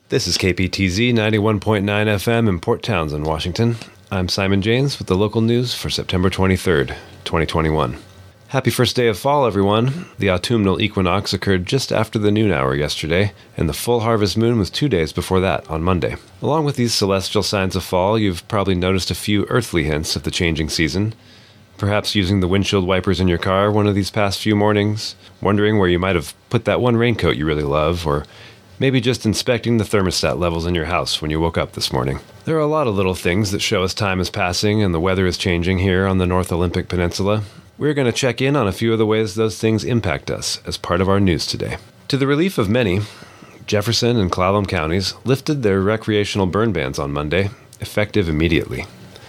This is KPTZ 91.9 FM in Port Townsend, Washington. I'm Simon Janes with the local news for September 23rd, 2021. Happy first day of fall, everyone. The autumnal equinox occurred just after the noon hour yesterday, and the full harvest moon was 2 days before that, on Monday. Along with these celestial signs of fall, you've probably noticed a few earthly hints of the changing season. Perhaps using the windshield wipers in your car one of these past few mornings, wondering where you might have put that one raincoat you really love, or maybe just inspecting the thermostat levels in your house when you woke up this morning. There are a lot of little things that show us time is passing and the weather is changing here on the North Olympic Peninsula. We're going to check in on a few of the ways those things impact us as part of our news today. To the relief of many, Jefferson and Clallam counties lifted their recreational burn bans on Monday, effective immediately.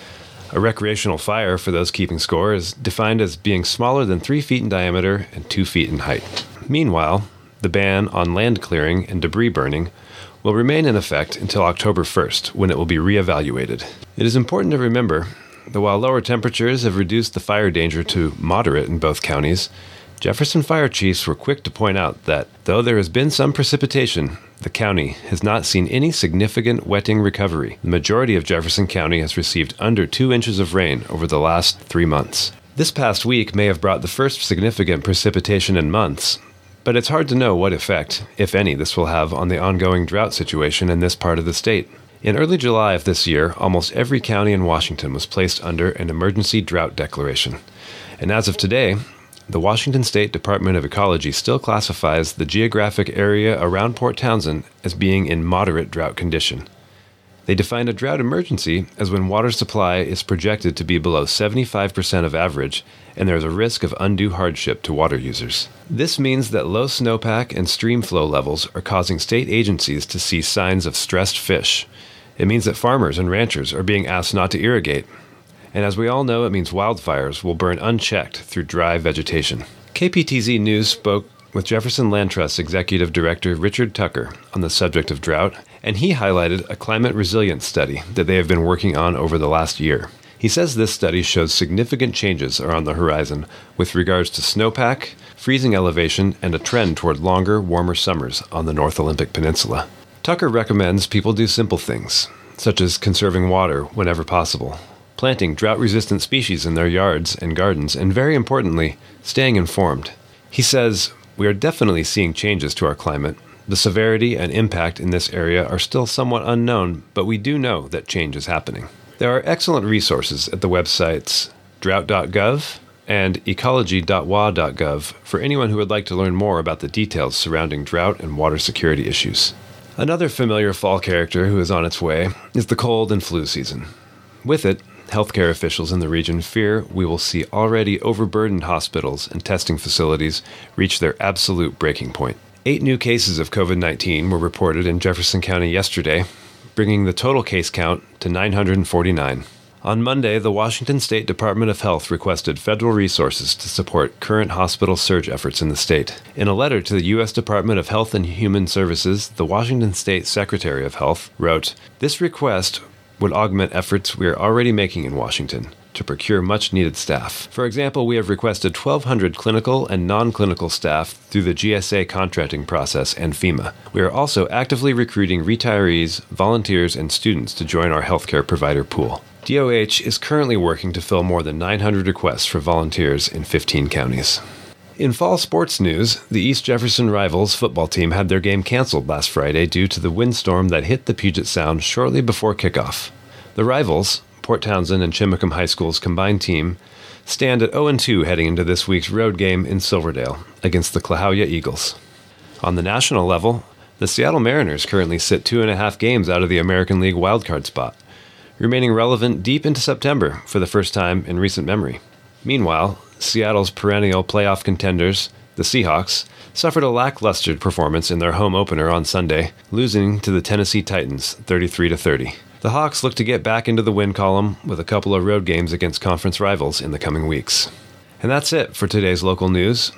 A recreational fire, for those keeping score, is defined as being smaller than 3 feet in diameter and 2 feet in height. Meanwhile, the ban on land clearing and debris burning will remain in effect until October 1st, when it will be reevaluated. It is important to remember that while lower temperatures have reduced the fire danger to moderate in both counties, Jefferson fire chiefs were quick to point out that, though there has been some precipitation, the county has not seen any significant wetting recovery. The majority of Jefferson County has received under 2 inches of rain over the last 3 months. This past week may have brought the first significant precipitation in months, but it's hard to know what effect, if any, this will have on the ongoing drought situation in this part of the state. In early July of this year, almost every county in Washington was placed under an emergency drought declaration. And as of today, the Washington State Department of Ecology still classifies the geographic area around Port Townsend as being in moderate drought condition. They define a drought emergency as when water supply is projected to be below 75% of average and there is a risk of undue hardship to water users. This means that low snowpack and stream flow levels are causing state agencies to see signs of stressed fish. It means that farmers and ranchers are being asked not to irrigate. And as we all know, it means wildfires will burn unchecked through dry vegetation. KPTZ News spoke with Jefferson Land Trust Executive Director Richard Tucker on the subject of drought, and he highlighted a climate resilience study that they have been working on over the last year. He says this study shows significant changes are on the horizon with regards to snowpack, freezing elevation, and a trend toward longer, warmer summers on the North Olympic Peninsula. Tucker recommends people do simple things, such as conserving water whenever possible, planting drought-resistant species in their yards and gardens, and very importantly, staying informed. He says, "We are definitely seeing changes to our climate. The severity and impact in this area are still somewhat unknown, but we do know that change is happening." There are excellent resources at the websites drought.gov and ecology.wa.gov for anyone who would like to learn more about the details surrounding drought and water security issues. Another familiar fall character who is on its way is the cold and flu season. With it, healthcare officials in the region fear we will see already overburdened hospitals and testing facilities reach their absolute breaking point. 8 new cases of COVID-19 were reported in Jefferson County yesterday, bringing the total case count to 949. On Monday, the Washington State Department of Health requested federal resources to support current hospital surge efforts in the state. In a letter to the U.S. Department of Health and Human Services, the Washington State Secretary of Health wrote, "This request would augment efforts we are already making in Washington to procure much-needed staff. For example, we have requested 1,200 clinical and non-clinical staff through the GSA contracting process and FEMA. We are also actively recruiting retirees, volunteers, and students to join our healthcare provider pool." DOH is currently working to fill more than 900 requests for volunteers in 15 counties. In fall sports news, the East Jefferson Rivals football team had their game canceled last Friday due to the windstorm that hit the Puget Sound shortly before kickoff. The Rivals, Port Townsend and Chimacum High School's combined team, stand at 0-2 heading into this week's road game in Silverdale against the Clahowya Eagles. On the national level, the Seattle Mariners currently sit 2.5 games out of the American League wildcard spot, remaining relevant deep into September for the first time in recent memory. Meanwhile, Seattle's perennial playoff contenders, the Seahawks, suffered a lackluster performance in their home opener on Sunday, losing to the Tennessee Titans 33-30. The Hawks look to get back into the win column with a couple of road games against conference rivals in the coming weeks. And that's it for today's local news.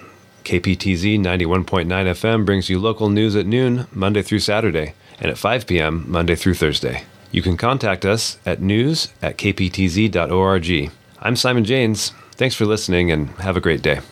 KPTZ 91.9 FM brings you local news at noon, Monday through Saturday, and at 5 p.m., Monday through Thursday. You can contact us at news@kptz.org. I'm Simon Janes. Thanks for listening and have a great day.